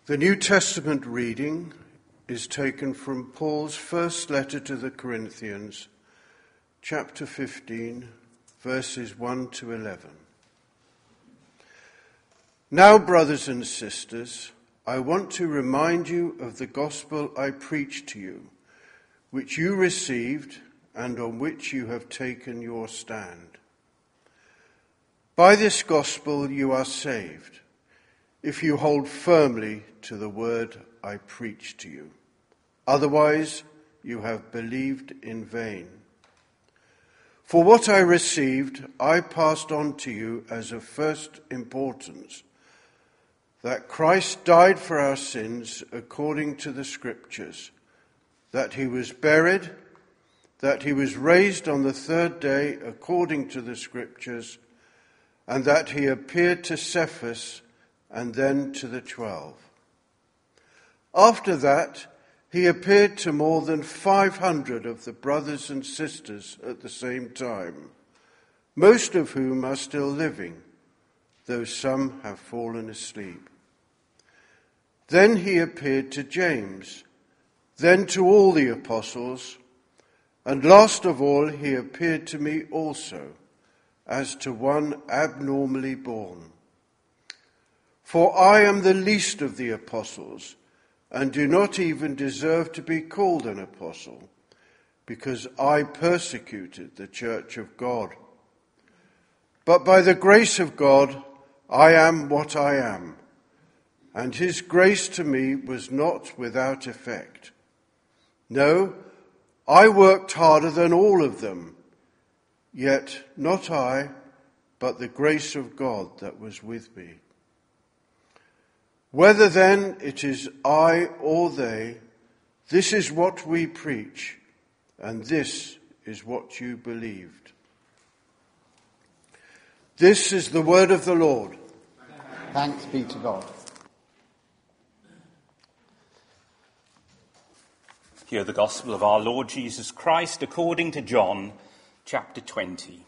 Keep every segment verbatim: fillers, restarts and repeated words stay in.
The New Testament reading is taken from Paul's first letter to the Corinthians, chapter fifteen, verses one to eleven. Now, brothers and sisters, I want to remind you of the gospel I preached to you, which you received and on which you have taken your stand. By this gospel you are saved, if you hold firmly to the word I preached to you. Otherwise, you have believed in vain. For what I received, I passed on to you as of first importance, that Christ died for our sins according to the Scriptures, that he was buried, that he was raised on the third day according to the Scriptures, and that he appeared to Cephas and then to the twelve. After that, he appeared to more than five hundred of the brothers and sisters at the same time, most of whom are still living, though some have fallen asleep. Then he appeared to James, then to all the apostles, and last of all he appeared to me also, as to one abnormally born. For I am the least of the apostles, and do not even deserve to be called an apostle, because I persecuted the church of God. But by the grace of God, I am what I am, and his grace to me was not without effect. No, I worked harder than all of them, yet not I, but the grace of God that was with me. Whether then it is I or they, this is what we preach, and this is what you believed. This is the word of the Lord. Thanks be to God. Hear the gospel of our Lord Jesus Christ according to John, chapter twenty.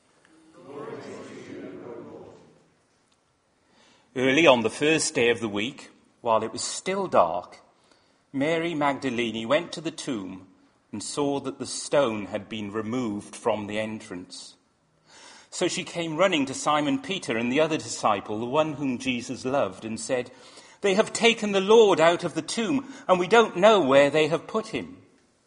Early on the first day of the week, while it was still dark, Mary Magdalene went to the tomb and saw that the stone had been removed from the entrance. So she came running to Simon Peter and the other disciple, the one whom Jesus loved, and said, "They have taken the Lord out of the tomb, and we don't know where they have put him."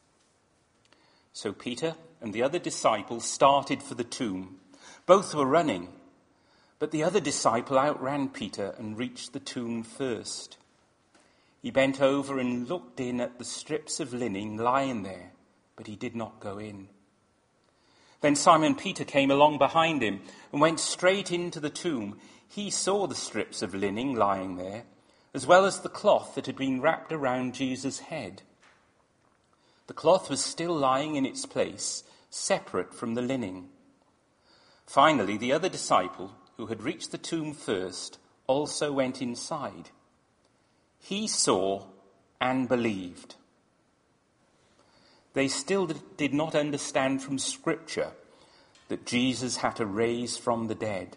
So Peter and the other disciple started for the tomb. Both were running, but the other disciple outran Peter and reached the tomb first. He bent over and looked in at the strips of linen lying there, but he did not go in. Then Simon Peter came along behind him and went straight into the tomb. He saw the strips of linen lying there, as well as the cloth that had been wrapped around Jesus' head. The cloth was still lying in its place, separate from the linen. Finally, the other disciple, who had reached the tomb first, also went inside. He saw and believed. They still did not understand from Scripture that Jesus had to rise from the dead.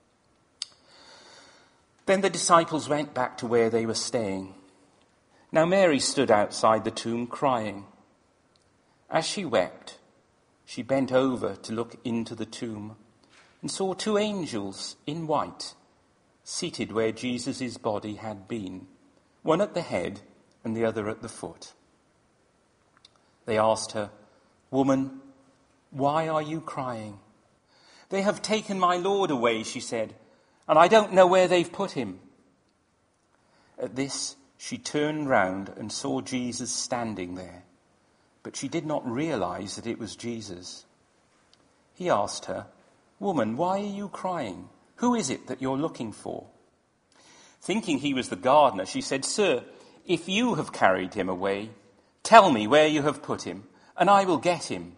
Then the disciples went back to where they were staying. Now Mary stood outside the tomb crying. As she wept, she bent over to look into the tomb and saw two angels in white seated where Jesus' body had been, one at the head and the other at the foot. They asked her, "Woman, why are you crying?" "They have taken my Lord away," she said, "and I don't know where they've put him." At this, she turned round and saw Jesus standing there, but she did not realize that it was Jesus. He asked her, "Woman, why are you crying? Who is it that you're looking for?" Thinking he was the gardener, she said, "Sir, if you have carried him away, tell me where you have put him, and I will get him."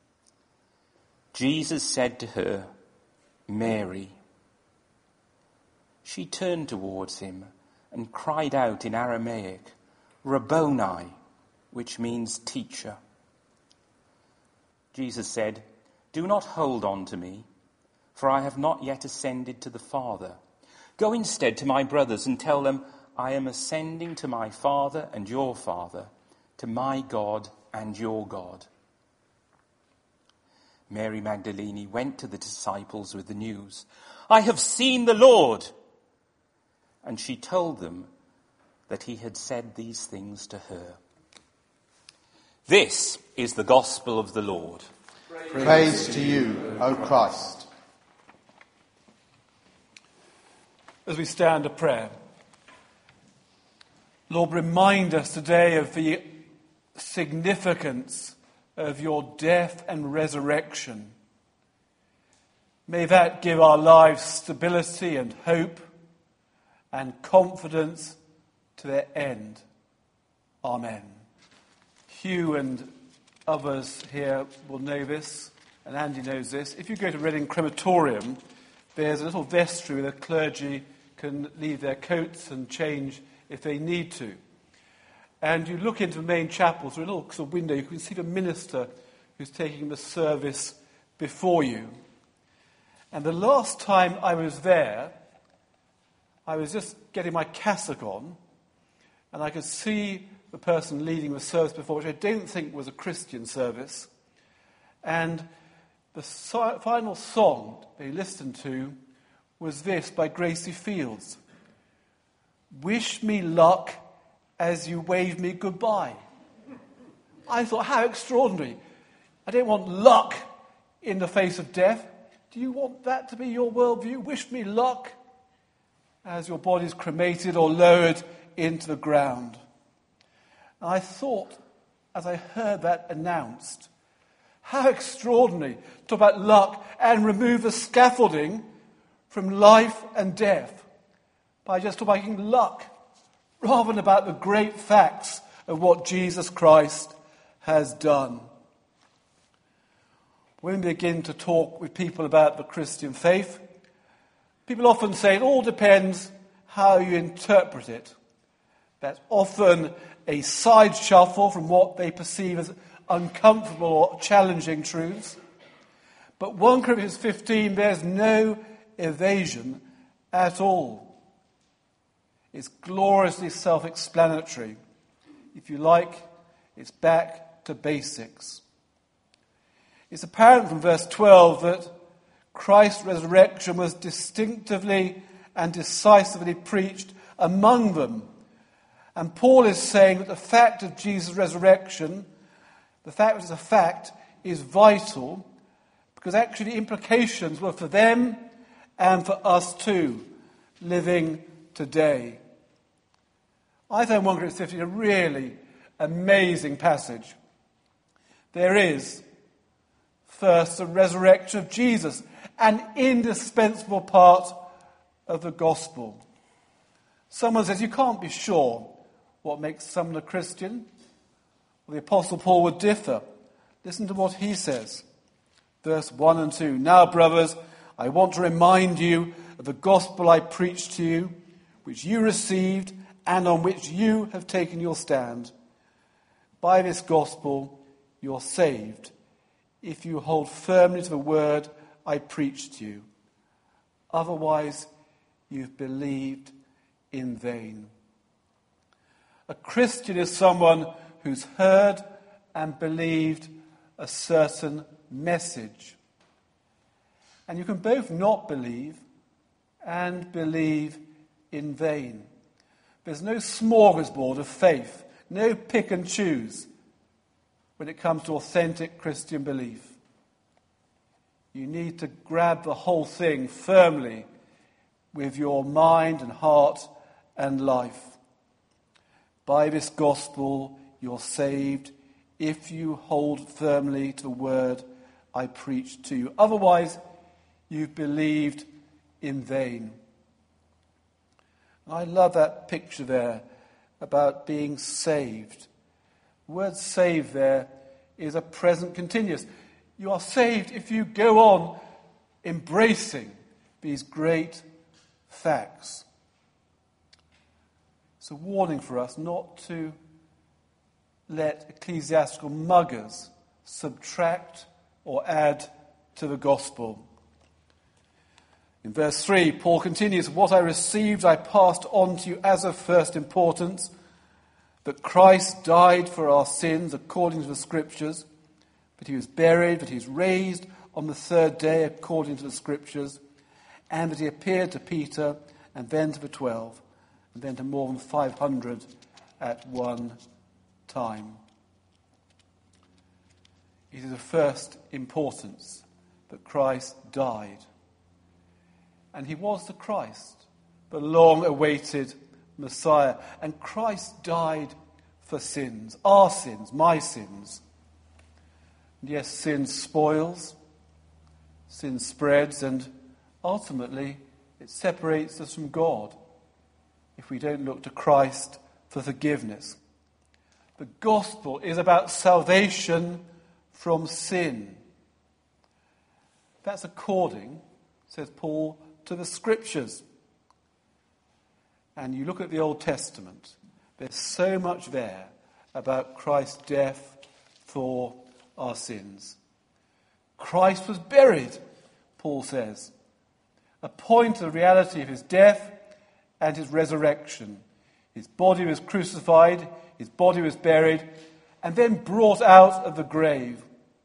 Jesus said to her, "Mary." She turned towards him and cried out in Aramaic, "Rabboni," which means teacher. Jesus said, "Do not hold on to me, for I have not yet ascended to the Father. Go instead to my brothers and tell them, I am ascending to my Father and your Father, to my God and your God." Mary Magdalene went to the disciples with the news, "I have seen the Lord." And she told them that he had said these things to her. This is the gospel of the Lord. Praise, Praise to you, O Christ. As we stand to prayer, Lord, remind us today of the significance of your death and resurrection. May that give our lives stability and hope and confidence to their end. Amen. Hugh and others here will know this, and Andy knows this. If you go to Reading Crematorium, there's a little vestry where the clergy can leave their coats and change if they need to. And you look into the main chapel through a little sort of window, you can see the minister who's taking the service before you. And the last time I was there, I was just getting my cassock on, and I could see the person leading the service before, which I don't think was a Christian service. And the so- final song they listened to was this by Gracie Fields. "Wish me luck as you wave me goodbye." I thought, how extraordinary. I don't want luck in the face of death. Do you want that to be your worldview? Wish me luck as your body's cremated or lowered into the ground. And I thought, as I heard that announced, how extraordinary to talk about luck and remove the scaffolding from life and death by just talking luck, rather than about the great facts of what Jesus Christ has done. When we begin to talk with people about the Christian faith, people often say it all depends how you interpret it. That's often a side shuffle from what they perceive as uncomfortable or challenging truths. But First Corinthians fifteen bears no evasion at all. It's gloriously self-explanatory. If you like, it's back to basics. It's apparent from verse twelve that Christ's resurrection was distinctively and decisively preached among them. And Paul is saying that the fact of Jesus' resurrection, the fact that it's a fact, is vital, because actually the implications were for them and for us too, living today. I find First Corinthians fifteen a really amazing passage. There is, first, the resurrection of Jesus, an indispensable part of the gospel. Someone says, you can't be sure what makes someone a Christian. Well, the Apostle Paul would differ. Listen to what he says. Verse one and two. "Now, brothers, I want to remind you of the gospel I preached to you, which you received and on which you have taken your stand. By this gospel you're saved, if you hold firmly to the word I preached to you. Otherwise, you've believed in vain." A Christian is someone who's heard and believed a certain message. And you can both not believe and believe in vain. There's no smorgasbord of faith, no pick and choose when it comes to authentic Christian belief. You need to grab the whole thing firmly with your mind and heart and life. By this gospel you're saved if you hold firmly to the word I preached to you. Otherwise, you've believed in vain. I love that picture there about being saved. The word saved there is a present continuous. You are saved if you go on embracing these great facts. It's a warning for us not to let ecclesiastical muggers subtract or add to the gospel. In verse three, Paul continues, "What I received I passed on to you as of first importance, that Christ died for our sins according to the Scriptures, that he was buried, that he was raised on the third day according to the Scriptures, and that he appeared to Peter and then to the twelve, and then to more than five hundred at one time." It is of first importance that Christ died. And he was the Christ, the long-awaited Messiah. And Christ died for sins, our sins, my sins. And yes, sin spoils, sin spreads, and ultimately it separates us from God if we don't look to Christ for forgiveness. The gospel is about salvation from sin. That's according, says Paul, to the Scriptures. And you look at the Old Testament, there's so much there about Christ's death for our sins. Christ was buried, Paul says, a point of the reality of his death and his resurrection. His body was crucified, his body was buried, and then brought out of the grave.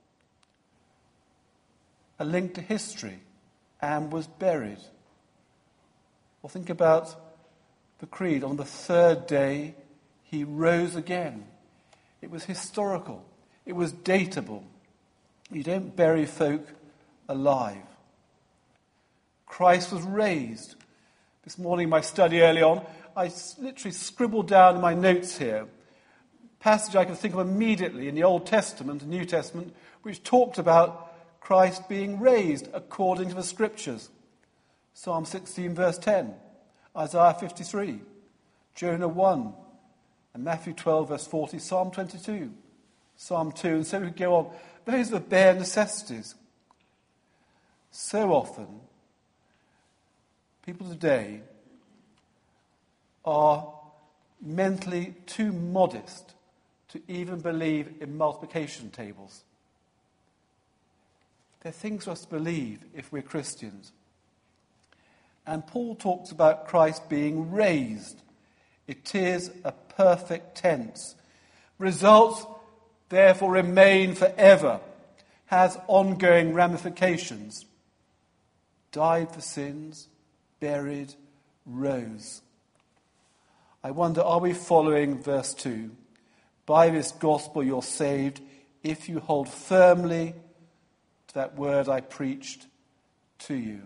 A link to history, and was buried. Or think about the creed. On the third day, he rose again. It was historical. It was datable. You don't bury folk alive. Christ was raised. This morning, in my study early on, I literally scribbled down in my notes here a passage I could think of immediately in the Old Testament and New Testament, which talked about Christ being raised according to the Scriptures. Psalm sixteen, verse ten, Isaiah fifty-three, Jonah one, and Matthew twelve, verse forty, Psalm twenty-two, Psalm two, and so we could go on. Those are the bare necessities. So often, people today are mentally too modest to even believe in multiplication tables. They're things for us to believe if we're Christians. And Paul talks about Christ being raised. It is a perfect tense. Results, therefore, remain forever. Has ongoing ramifications. Died for sins, buried, rose. I wonder, are we following verse two? By this gospel you're saved if you hold firmly to that word I preached to you.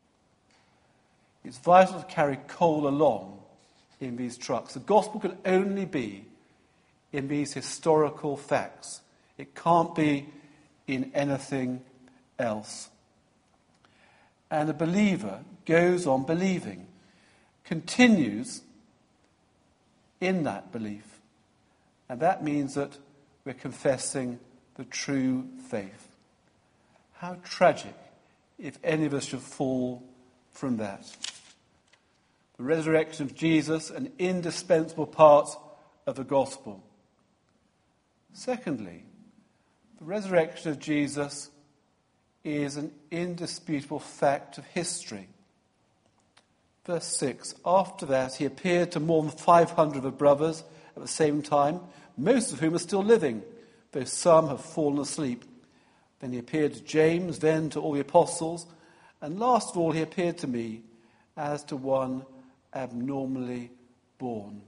It's vital to carry coal along in these trucks. The gospel can only be in these historical facts. It can't be in anything else. And a believer goes on believing, continues in that belief. And that means that we're confessing the true faith. How tragic if any of us should fall from that. The resurrection of Jesus, an indispensable part of the gospel. Secondly, the resurrection of Jesus is an indisputable fact of history. Verse six, after that he appeared to more than five hundred of the brothers at the same time, most of whom are still living, though some have fallen asleep. Then he appeared to James, then to all the apostles, and last of all he appeared to me as to one abnormally born.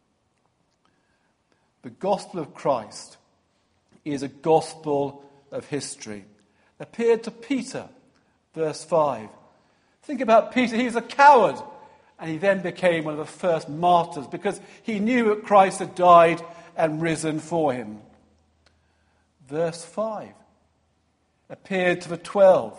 The gospel of Christ is a gospel of history. Appeared to Peter, verse five. Think about Peter, he's a coward. And he then became one of the first martyrs because he knew that Christ had died and risen for him. Verse five. Appeared to the twelve.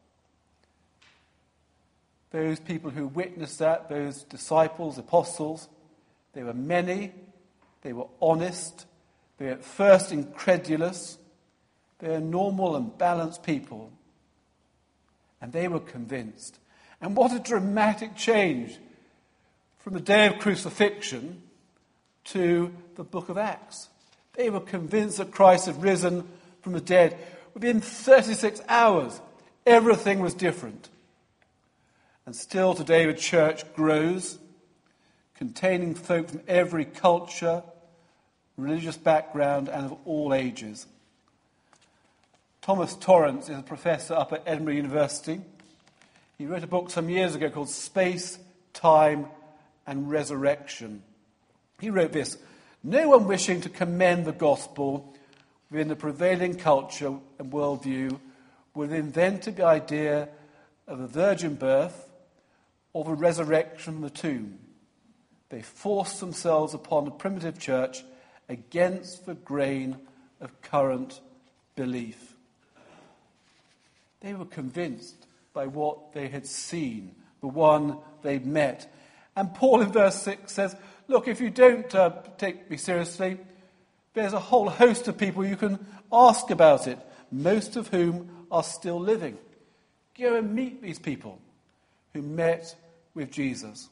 Those people who witnessed that, those disciples, apostles, they were many, they were honest, they were at first incredulous, they were normal and balanced people, and they were convinced. And what a dramatic change from the day of crucifixion to the book of Acts. They were convinced that Christ had risen from the dead. Within thirty-six hours, everything was different. And still today the church grows, containing folk from every culture, religious background, and of all ages. Thomas Torrance is a professor up at Edinburgh University. He wrote a book some years ago called Space, Time and Resurrection. He wrote this: "No one wishing to commend the gospel within the prevailing culture and worldview would invent the idea of a virgin birth or the resurrection from the tomb. They forced themselves upon the primitive church against the grain of current belief." They were convinced by what they had seen, the one they'd met. And Paul in verse six says, look, if you don't uh, take me seriously, there's a whole host of people you can ask about it, most of whom are still living. Go and meet these people who met with Jesus.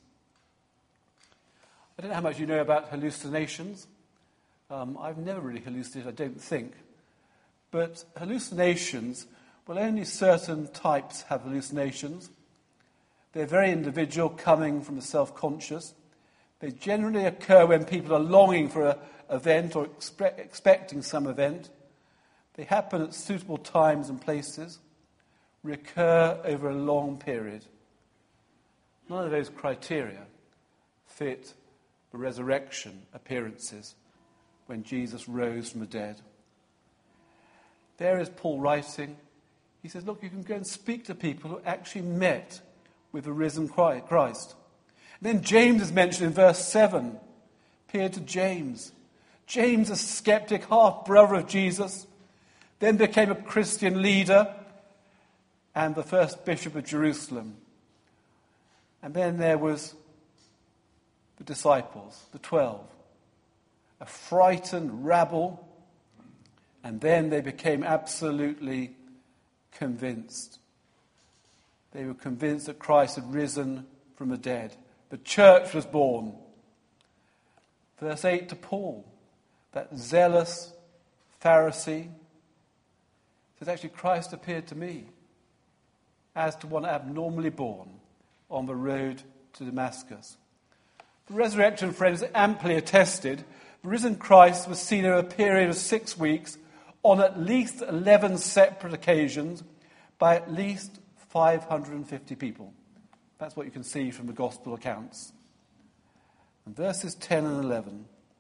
I don't know how much you know about hallucinations. Um, I've never really hallucinated, I don't think. But hallucinations, well, only certain types have hallucinations. They're very individual, coming from the self-conscious. They generally occur when people are longing for an event or expe- expecting some event. They happen at suitable times and places, recur over a long period. None of those criteria fit the resurrection appearances when Jesus rose from the dead. There is Paul writing. He says, look, you can go and speak to people who actually met with the risen Christ. And then James is mentioned in verse seven. Appeared to James. James, a skeptic, half-brother of Jesus, then became a Christian leader and the first bishop of Jerusalem. And then there was the disciples, the twelve, a frightened rabble, and then they became absolutely convinced. They were convinced that Christ had risen from the dead. The church was born. Verse eight to Paul, that zealous Pharisee, says, actually Christ appeared to me as to one abnormally born on the road to Damascus. The resurrection, friends, amply attested. The risen Christ was seen over a period of six weeks on at least eleven separate occasions by at least five hundred fifty people. That's what you can see from the gospel accounts. And verses ten and eleven.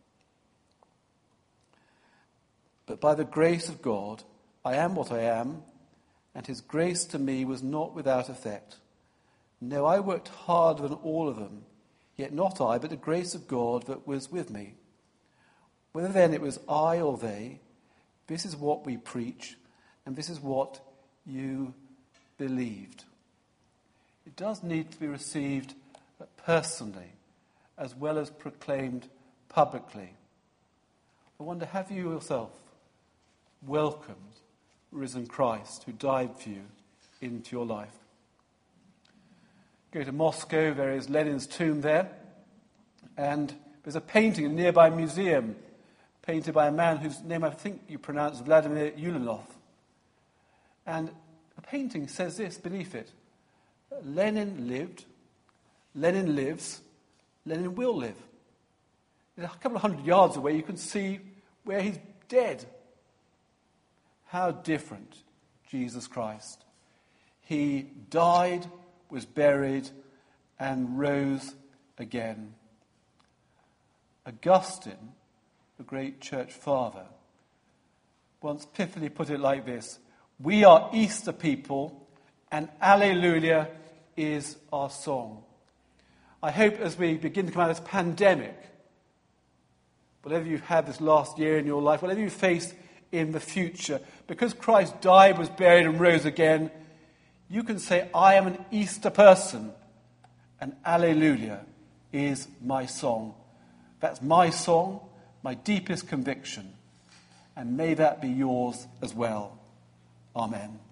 But by the grace of God, I am what I am, and his grace to me was not without effect. No, I worked harder than all of them, yet not I, but the grace of God that was with me. Whether then it was I or they, this is what we preach, and this is what you believed. It does need to be received personally, as well as proclaimed publicly. I wonder, have you yourself welcomed risen Christ who died for you into your life? Go to Moscow, there is Lenin's tomb there, and there's a painting in a nearby museum painted by a man whose name I think you pronounce Vladimir Ulyanov. And the painting says this beneath it: Lenin lived, Lenin lives, Lenin will live. A couple of hundred yards away you can see where he's dead. How different Jesus Christ. He died, was buried, and rose again. Augustine, the great church father, once pithily put it like this: we are Easter people, and Alleluia is our song. I hope as we begin to come out of this pandemic, whatever you've had this last year in your life, whatever you face in the future, because Christ died, was buried, and rose again, you can say, I am an Easter person, and Alleluia is my song. That's my song, my deepest conviction, and may that be yours as well. Amen.